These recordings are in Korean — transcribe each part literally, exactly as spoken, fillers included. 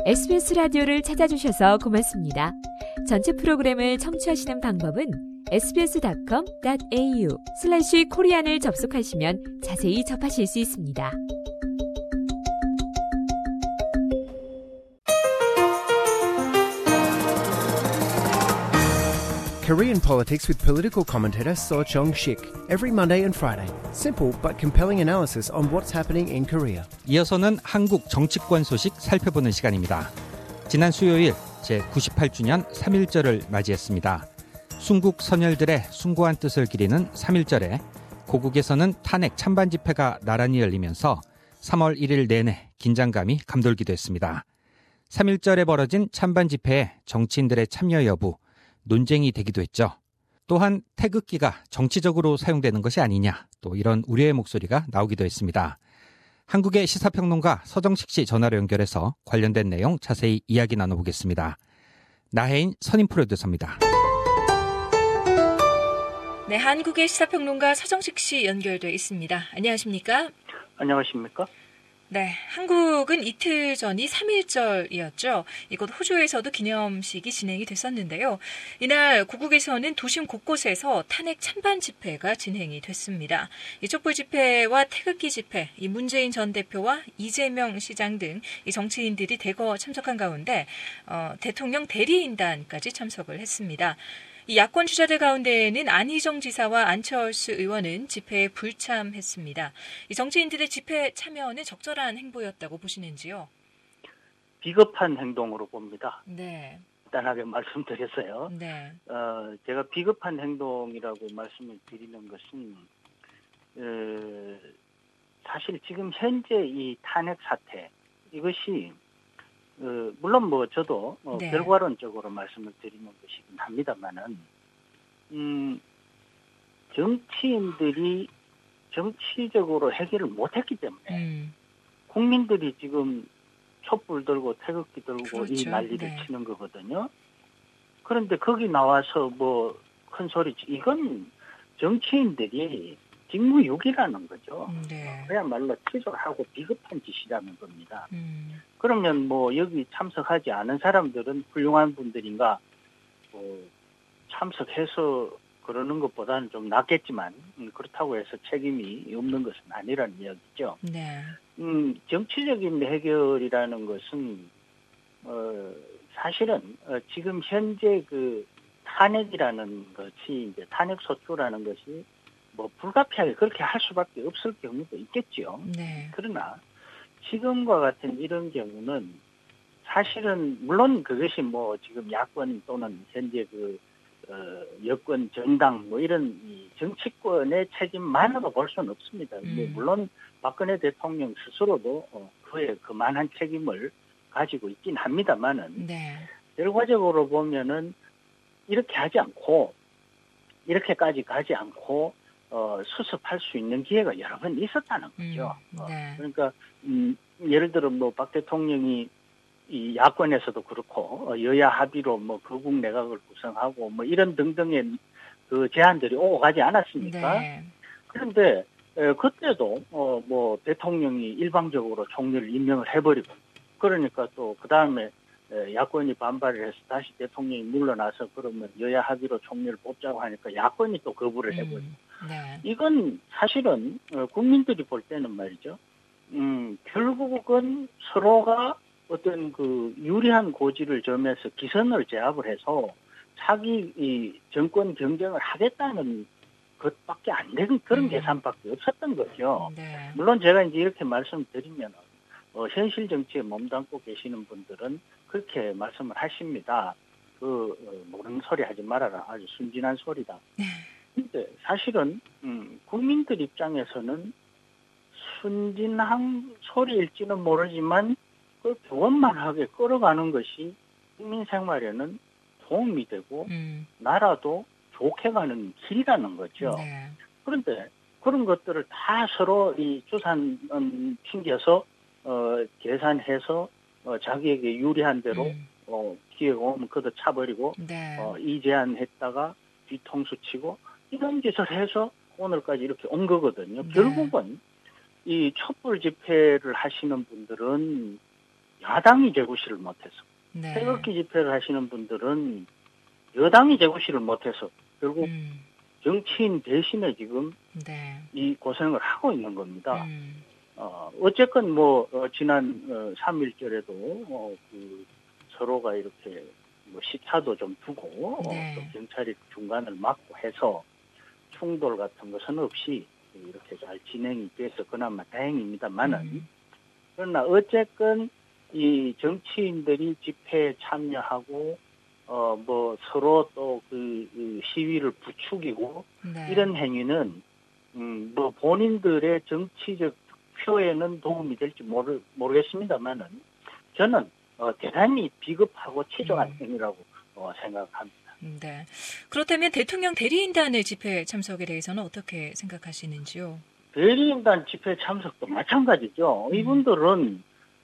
에스비에스 라디오를 찾아주셔서 고맙습니다. 전체 프로그램을 청취하시는 방법은 에스비에스 닷컴 닷 에이유 슬래시 코리안을 접속하시면 자세히 접하실 수 있습니다. Korean politics with political commentator Seo Jong-sik. Every Monday and Friday. Simple but compelling analysis on what's happening in Korea. 이어서는 한국 정치권 소식 살펴보는 시간입니다. 지난 수요일 제구십팔 주년 삼일절을 맞이했습니다. 순국 선열들의 숭고한 뜻을 기리는 삼일절에 고국에서는 탄핵 찬반 집회가 나란히 열리면서 삼월 일일 내내 긴장감이 감돌기도 했습니다. 삼일절에 벌어진 찬반 집회에 정치인들의 참여 여부, 논쟁이 되기도 했죠. 또한 태극기가 정치적으로 사용되는 것이 아니냐, 또 이런 우려의 목소리가 나오기도 했습니다. 한국의 시사평론가 서정식 씨 전화로 연결해서 관련된 내용 자세히 이야기 나눠보겠습니다. 나혜인 선임 프로듀서입니다. 네, 한국의 시사평론가 서정식 씨 연결돼 있습니다. 안녕하십니까? 안녕하십니까? 네, 한국은 이틀 전이 삼일절이었죠. 이곳 호주에서도 기념식이 진행이 됐었는데요. 이날 고국에서는 도심 곳곳에서 탄핵 찬반 집회가 진행이 됐습니다. 이 촛불 집회와 태극기 집회, 이 문재인 전 대표와 이재명 시장 등 이 정치인들이 대거 참석한 가운데 어, 대통령 대리인단까지 참석을 했습니다. 이 야권 주자들 가운데에는 안희정 지사와 안철수 의원은 집회에 불참했습니다. 이 정치인들의 집회 참여는 적절한 행보였다고 보시는지요? 비겁한 행동으로 봅니다. 네. 간단하게 말씀드렸어요. 네. 어, 제가 비겁한 행동이라고 말씀을 드리는 것은 어, 사실 지금 현재 이 탄핵 사태 이것이 어, 물론 뭐 저도 어, 네. 결과론적으로 말씀을 드리는 것이긴 합니다만은 음, 정치인들이 정치적으로 해결을 못했기 때문에 음. 국민들이 지금 촛불 들고 태극기 들고 그렇죠. 이 난리를 네. 치는 거거든요. 그런데 거기 나와서 뭐 큰 소리 치 이건 정치인들이 직무유기라는 거죠. 네. 그야말로 치졸하고 비겁한 짓이라는 겁니다. 음. 그러면 뭐 여기 참석하지 않은 사람들은 훌륭한 분들인가 뭐 참석해서 그러는 것보다는 좀 낫겠지만 음, 그렇다고 해서 책임이 없는 것은 아니라는 이야기죠. 네. 음, 정치적인 해결이라는 것은 어, 사실은 어, 지금 현재 그 탄핵이라는 것이 이제 탄핵 소추라는 것이 뭐 불가피하게 그렇게 할 수밖에 없을 경우도 있겠죠. 네. 그러나 지금과 같은 이런 경우는 사실은 물론 그것이 뭐 지금 야권 또는 현재 그 어, 여권 정당 뭐 이런 이 정치권의 책임만으로 볼 수는 없습니다. 음. 뭐 물론 박근혜 대통령 스스로도 어, 그에 그만한 책임을 가지고 있긴 합니다만은 네. 결과적으로 보면은 이렇게 하지 않고 이렇게까지 가지 않고 어, 수습할 수 있는 기회가 여러 번 있었다는 거죠. 음. 어, 네. 그러니까 음, 예를 들어 뭐 박 대통령이 이 야권에서도 그렇고 어, 여야 합의로 뭐 거국 내각을 구성하고 뭐 이런 등등의 그 제안들이 오고 가지 않았습니까? 네. 그런데 에, 그때도 어, 뭐 대통령이 일방적으로 총리를 임명을 해버리고 그러니까 또 그 다음에 야권이 반발을 해서 다시 대통령이 물러나서 그러면 여야 합의로 총리를 뽑자고 하니까 야권이 또 거부를 해버리고 음. 네. 이건 사실은 어, 국민들이 볼 때는 말이죠. 음, 결국은 서로가 어떤 그 유리한 고지를 점해서 기선을 제압을 해서 자기 이 정권 경쟁을 하겠다는 것밖에 안 되는 그런 음. 계산밖에 없었던 거죠. 네. 물론 제가 이제 이렇게 말씀드리면 어, 현실 정치에 몸담고 계시는 분들은 그렇게 말씀을 하십니다. 그 어, 모르는 소리 하지 말아라. 아주 순진한 소리다. 근데 사실은 음, 국민들 입장에서는 순진한 소리일지는 모르지만 그걸 원만하게 끌어가는 것이 국민 생활에는 도움이 되고 음. 나라도 좋게 가는 길이라는 거죠. 네. 그런데 그런 것들을 다 서로 이 주산 음, 튕겨서 어, 계산해서 어, 자기에게 유리한 대로 음. 어, 기회가 오면 그도 차버리고 네. 어, 이 제안했다가 뒤통수 치고 이런 짓을 해서 오늘까지 이렇게 온 거거든요. 네. 결국은 이 촛불 집회를 하시는 분들은 야당이 제구시를 못해서 네. 태극기 집회를 하시는 분들은 여당이 제구시를 못해서 결국 음. 정치인 대신에 지금 네. 이 고생을 하고 있는 겁니다. 음. 어, 어쨌건 뭐 어, 지난 어, 삼일절에도 어, 그 서로가 이렇게 뭐 시차도 좀 두고 네. 어, 또 경찰이 중간을 막고 해서 충돌 같은 것은 없이 이렇게 잘 진행이 돼서 그나마 다행입니다만은 음. 그러나 어쨌건 이 정치인들이 집회에 참여하고 어 뭐 서로 또 그 시위를 부추기고 네. 이런 행위는 음 뭐 본인들의 정치적 득표에는 도움이 될지 모르 모르겠습니다만은 저는 어 대단히 비겁하고 치졸한 음. 행위라고 어 생각합니다. 네. 그렇다면 대통령 대리인단의 집회 참석에 대해서는 어떻게 생각하시는지요? 대리인단 집회 참석도 마찬가지죠. 음. 이분들은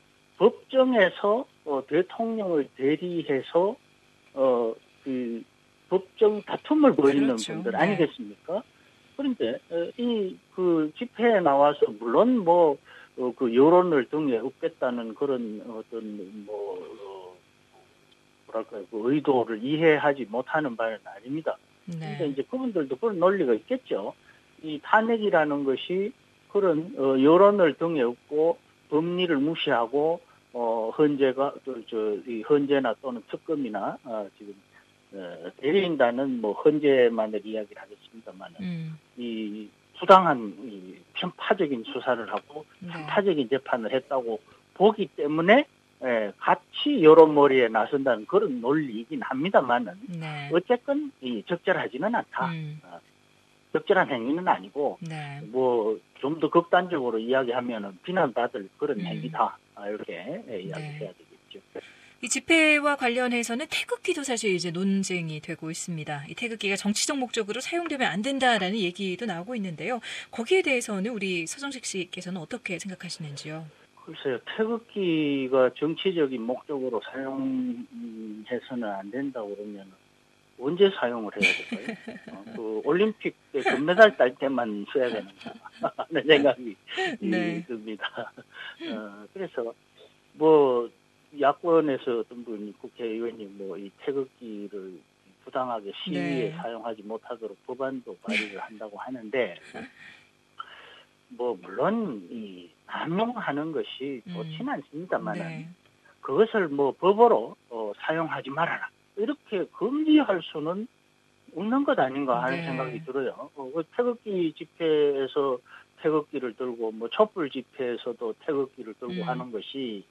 법정에서 어, 대통령을 대리해서 어, 그 법정 다툼을 벌이는 그렇죠. 분들 네. 아니겠습니까? 그런데 어, 이 그 집회에 나와서 물론 뭐 어, 그 여론을 등에 업겠다는 그런 어떤 뭐 어, 뭐랄까요 그 의도를 이해하지 못하는 바는 아닙니다. 그런데 네. 이제 그분들도 그런 논리가 있겠죠. 이 탄핵이라는 것이 그런 어, 여론을 등에 업고 법리를 무시하고 어, 헌재가 또저이 헌재나 또는 특검이나 어, 지금 어, 대리인단은 뭐 헌재만을 이야기를 하겠습니다만은 음. 이 부당한 이 편파적인 수사를 하고 네. 편파적인 재판을 했다고 보기 때문에 예, 같이 여론몰이에 나선다는 그런 논리이긴 합니다만은 네. 어쨌건 이 적절하지는 않다. 음. 적절한 행위는 아니고 네. 뭐 좀 더 극단적으로 이야기하면은 비난받을 그런 음. 행위다 이렇게 예, 이야기해야 네. 되겠죠. 이 집회와 관련해서는 태극기도 사실 이제 논쟁이 되고 있습니다. 이 태극기가 정치적 목적으로 사용되면 안 된다라는 얘기도 나오고 있는데요. 거기에 대해서는 우리 서정식 씨께서는 어떻게 생각하시는지요? 글쎄요, 태극기가 정치적인 목적으로 사용해서는 안 된다고 그러면 언제 사용을 해야 될까요? 어, 그 올림픽 때 금메달 딸 때만 써야 되는가 하는 생각이 네. 듭니다. 어, 그래서 뭐 야권에서 어떤 분이 국회의원이 뭐 이 태극기를 부당하게 시위에 네. 사용하지 못하도록 법안도 발의를 한다고 하는데 뭐 물론 이 남용하는 것이 좋지는 않습니다만은 네. 그것을 뭐 법으로 어, 사용하지 말아라 이렇게 금지할 수는 없는 것 아닌가 하는 네. 생각이 들어요. 어, 그 태극기 집회에서 태극기를 들고 뭐 촛불 집회에서도 태극기를 들고 음. 하는 것이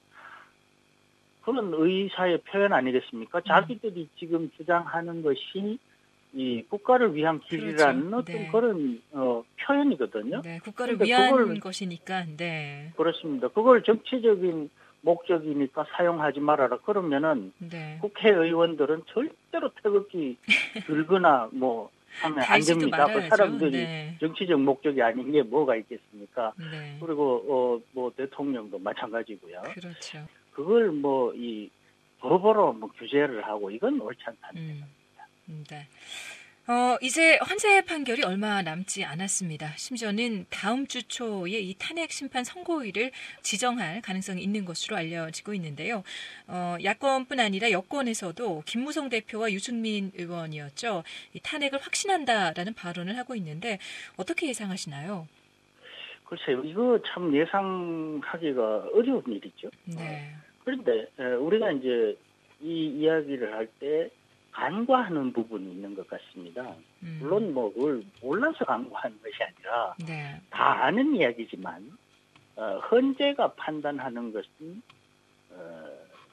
그런 의사의 표현 아니겠습니까? 자기들이 지금 주장하는 것이 이 국가를 위한 길이라는 그렇죠. 어떤 네. 그런 어, 표현이거든요. 네, 국가를 근데 위한 그걸- 것이니까. 네. 그렇습니다. 그걸 정치적인 목적이니까 사용하지 말아라. 그러면은 네. 국회의원들은 절대로 태극기 들거나 뭐 하면 안 달지도 됩니다. 그 말아야죠. 사람들이 네. 정치적 목적이 아닌 게 뭐가 있겠습니까? 네. 그리고 어, 뭐 대통령도 마찬가지고요. 그렇죠. 그걸 뭐 이 법으로 뭐 규제를 하고 이건 옳지 않다는 음. 생각입니다. 네. 어, 이제 헌재 판결이 얼마 남지 않았습니다. 심지어는 다음 주 초에 이 탄핵 심판 선고일을 지정할 가능성이 있는 것으로 알려지고 있는데요. 어, 야권뿐 아니라 여권에서도 김무성 대표와 유승민 의원이었죠. 이 탄핵을 확신한다라는 발언을 하고 있는데 어떻게 예상하시나요? 글쎄요, 이거 참 예상하기가 어려운 일이죠. 네. 그런데 에, 우리가 이제 이 이야기를 할 때 간과하는 부분이 있는 것 같습니다. 음. 물론 뭐 그걸 몰라서 간과하는 것이 아니라 네. 다 아는 이야기지만 어, 헌재가 판단하는 것은 어,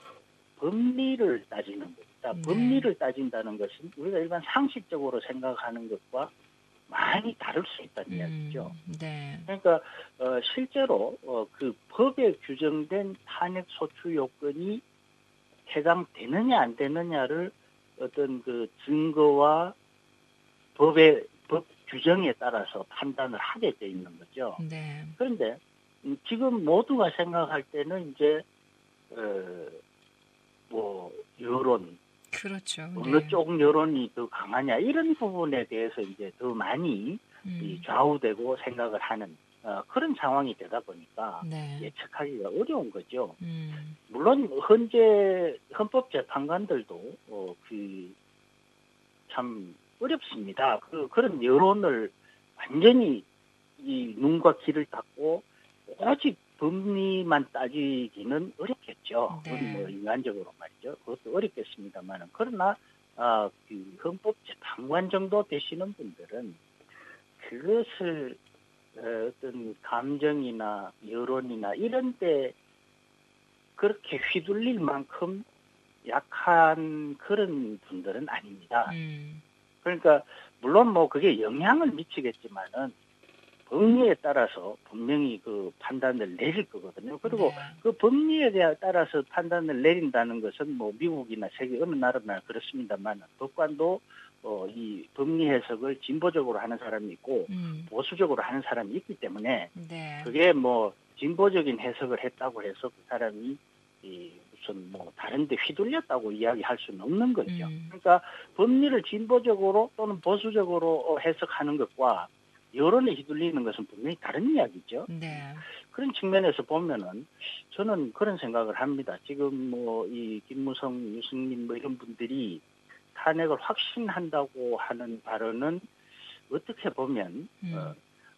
법리를 따지는 겁니다. 네. 법리를 따진다는 것은 우리가 일반 상식적으로 생각하는 것과 많이 다를 수 있다는 이야기죠. 음. 네. 그러니까 어, 실제로 어, 그 법에 규정된 탄핵 소추 요건이 해당되느냐 안 되느냐를 어떤 그 증거와 법의 법 규정에 따라서 판단을 하게 돼 있는 거죠. 네. 그런데 음, 지금 모두가 생각할 때는 이제 어, 뭐 여론 그렇죠. 어느 네. 쪽 여론이 더 강하냐 이런 부분에 대해서 이제 더 많이 이 음. 좌우되고 생각을 하는 어, 그런 상황이 되다 보니까 네. 예측하기가 어려운 거죠. 음. 물론 현재 헌법재판관들도 어, 그 참 어렵습니다. 그 그런 여론을 완전히 이 눈과 귀를 닫고 오직 법리만 따지기는 어렵겠죠. 네. 그건 뭐 인간적으로 말이죠. 그것도 어렵겠습니다만 그러나 아, 그 헌법재판관 정도 되시는 분들은 그것을 어, 어떤 감정이나 여론이나 이런 데 그렇게 휘둘릴 만큼 약한 그런 분들은 아닙니다. 음. 그러니까 물론 뭐 그게 영향을 미치겠지만은 법리에 따라서 분명히 그 판단을 내릴 거거든요. 그리고 네. 그 법리에 대해 따라서 판단을 내린다는 것은 뭐 미국이나 세계 어느 나라나 그렇습니다만 법관도 어, 이 법리 해석을 진보적으로 하는 사람이 있고 음. 보수적으로 하는 사람이 있기 때문에 네. 그게 뭐 진보적인 해석을 했다고 해서 그 사람이 이 무슨 뭐 다른 데 휘둘렸다고 이야기할 수는 없는 거죠. 음. 그러니까 법리를 진보적으로 또는 보수적으로 해석하는 것과 여론에 휘둘리는 것은 분명히 다른 이야기죠. 네. 그런 측면에서 보면은 저는 그런 생각을 합니다. 지금 뭐 이 김무성, 유승민 뭐 이런 분들이 탄핵을 확신한다고 하는 발언은 어떻게 보면 음. 어,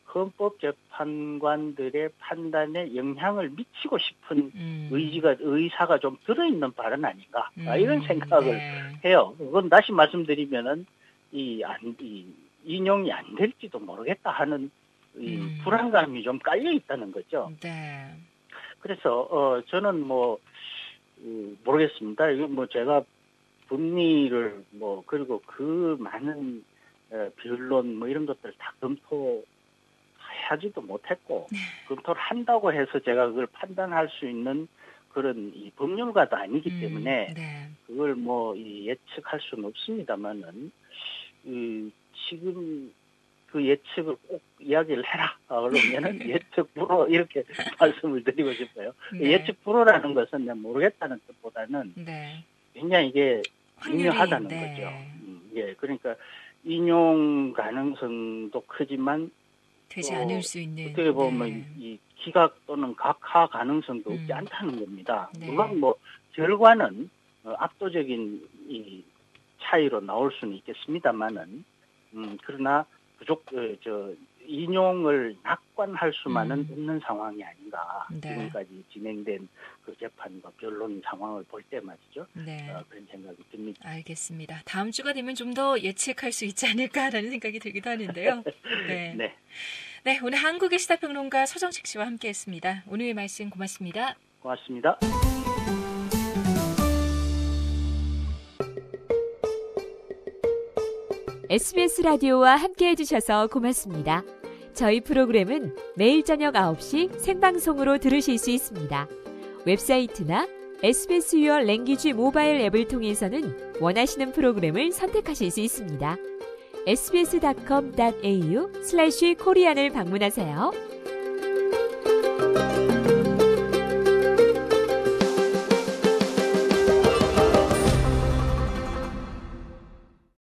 헌법재판관들의 판단에 영향을 미치고 싶은 음. 의지가 의사가 좀 들어있는 발언 아닌가 음. 이런 생각을 네. 해요. 그건 다시 말씀드리면은 이 안 이 인용이 안 될지도 모르겠다 하는 이 음. 불안감이 좀 깔려 있다는 거죠. 네. 그래서 어 저는 뭐 음, 모르겠습니다. 이거 뭐 제가 법리를 뭐 그리고 그 많은 어, 변론 뭐 이런 것들 다 검토하지도 못했고 검토를 한다고 해서 제가 그걸 판단할 수 있는 그런 이 법률가도 아니기 음. 때문에 네. 그걸 뭐 이 예측할 수는 없습니다만은 이 지금 그 예측을 꼭 이야기를 해라. 어, 그러면은 예측 불허 이렇게 말씀을 드리고 싶어요. 네. 예측 불허라는 것은 내가 모르겠다는 뜻보다는 네. 굉장히 이게 확률이, 미묘하다는 네. 거죠. 음, 예, 그러니까 인용 가능성도 크지만 되지 또 않을 수 있는. 어떻게 보면 네. 이 기각 또는 각하 가능성도 음. 없지 않다는 겁니다. 네. 물론 뭐 결과는 어, 압도적인 이 차이로 나올 수는 있겠습니다만은, 음, 그러나 부족 어, 저 인용을 낙관할 수만은 음. 없는 상황이 아닌가. 네. 지금까지 진행된 그 재판과 변론 상황을 볼 때 말이죠. 네. 어, 그런 생각이 듭니다. 알겠습니다. 다음 주가 되면 좀 더 예측할 수 있지 않을까라는 생각이 들기도 하는데요. 네. 네. 네, 오늘 한국의 시사평론가 서정식 씨와 함께했습니다. 오늘 말씀 고맙습니다. 고맙습니다. 에스비에스 라디오와 함께해 주셔서 고맙습니다. 저희 프로그램은 매일 저녁 아홉 시 생방송으로 들으실 수 있습니다. 웹사이트나 에스비에스 유어 랭귀지 모바일 앱을 통해서는 원하시는 프로그램을 선택하실 수 있습니다. 에스비에스 닷컴 닷에이유 슬래시 코리안을 방문하세요.